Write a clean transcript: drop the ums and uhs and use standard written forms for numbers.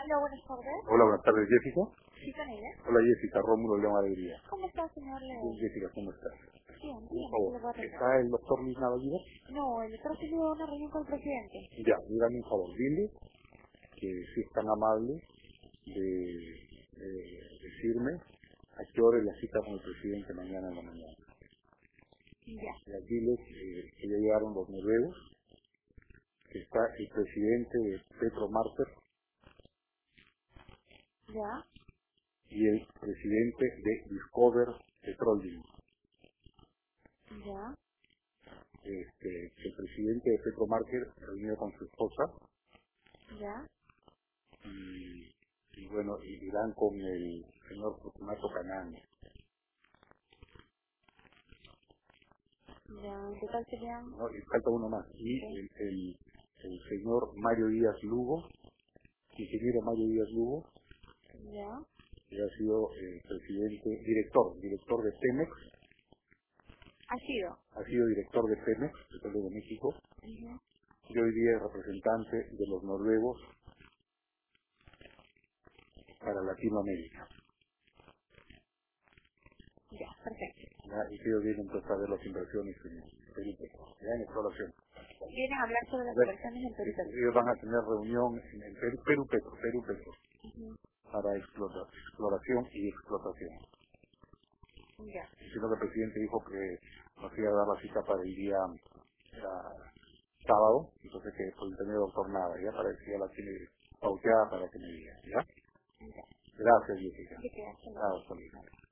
Aló, buenas tardes. Hola, buenas tardes, Jessica. Sí, con ella. Hola, Jessica, Rómulo León Alegría. ¿Cómo está, señor León? Jessica, ¿cómo estás? Bien, Por dígame, ¿qué le favor, puedo atender? ¿está el doctor Luis Navallida? No, el doctor se llevó a una reunión con el presidente. Ya, dígame un favor, dile que si es tan amable de decirme a qué hora es la cita con el presidente mañana en la mañana. Ya. Ya, dile que ya llegaron los noruegos, que está el presidente de Petro Marter Ya. y el presidente de Discover Petroleum. Ya. El presidente de Petro Marker reunido con su esposa Ya. y bueno, irán con el señor Fortunato Canán. Ya. ¿En total serían? ¿No? Y falta uno más. Y Sí. el señor Mario Díaz Lugo, ingeniero Mario Díaz Lugo, Ya. que ha sido director de Pemex, ¿Ha sido? ha sido director de Pemex, Petróleo de México, Ujú. y hoy día es representante de los noruegos para Latinoamérica. Ya, perfecto. ¿Ya? Y que ellos vienen pues, a ver las inversiones en Perú, ya en exploración. Vienen a hablar sobre las Ver, inversiones en Perú. ellos van a tener reunión en Perú Petro, Ujú. para exploración y explotación. Ya. Sino que el presidente dijo que nos iba a dar la cita para el día sábado, entonces que por el tener doctor nada, ya para decir ya la tiene pauteada para que me diga, ¿ya? Ya. Gracias, Jessica. ¿Qué queda? Chao, Solís.